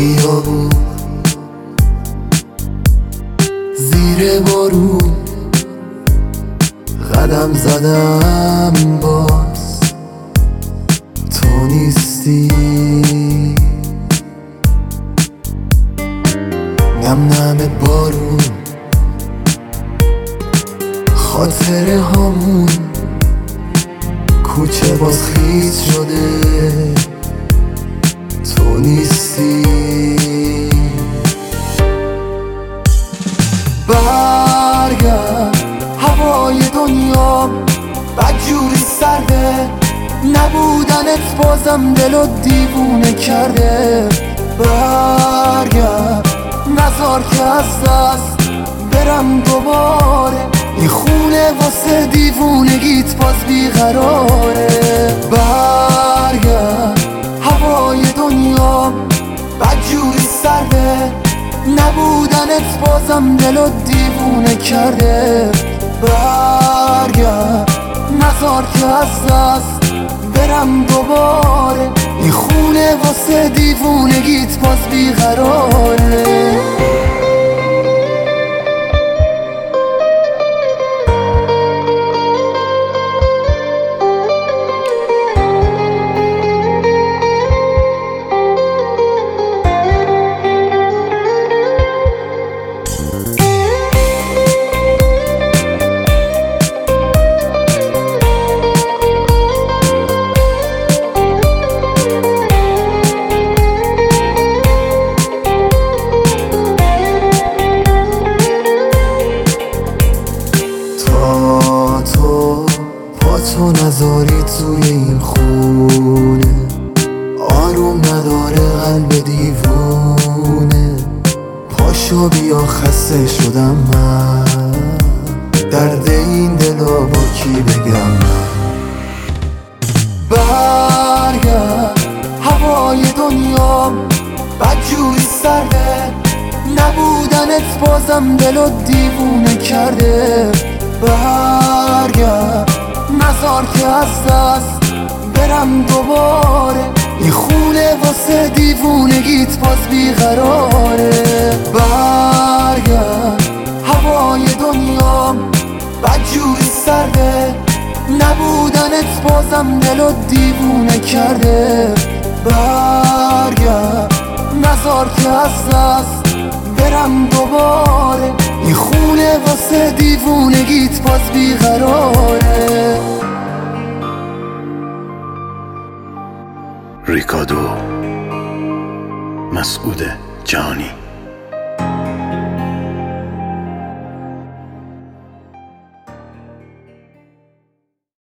خیابون زیر بارون قدم زدم، باز تو نیستی. نم نم بارون خاطره هامون، کوچه باز خیس شده تو نیستی. برگرد، هوای دنیا بدجوری سرده، نبودنت بازم دلو دیوونه کرده. برگرد، نذار که از دست برم دوباره، این خونه واسه دیوونگیت باز بیقراره. برگرد، هوای دنیا بدجوری سرده، نبودنت بازم دلو دیوونه کرده. برگرد، نذار که از دست برم دوباره، این خونه واسه دیوونگیت باز بیقراره. تو نذاری توی این خونه، آروم نداره قلب دیوونه. پاشو بیا، خسته شدم من، درد این دلو با کی بگم من. برگرد، هوای دنیا بدجوری سرده، نبودنت بازم دلو دیوونه کرده. برگرد، نذار که از دست برم دوباره، این خونه واسه دیوونگیت باز بیقراره. برگرد، هوای دنیا بدجوری سرده، نبودنت بازم دلو دیوونه کرده. برگرد، نذار که از دست برم دوباره، این خونه واسه دیوونگیت باز بیقراره. ریکادو مسعود جهانی.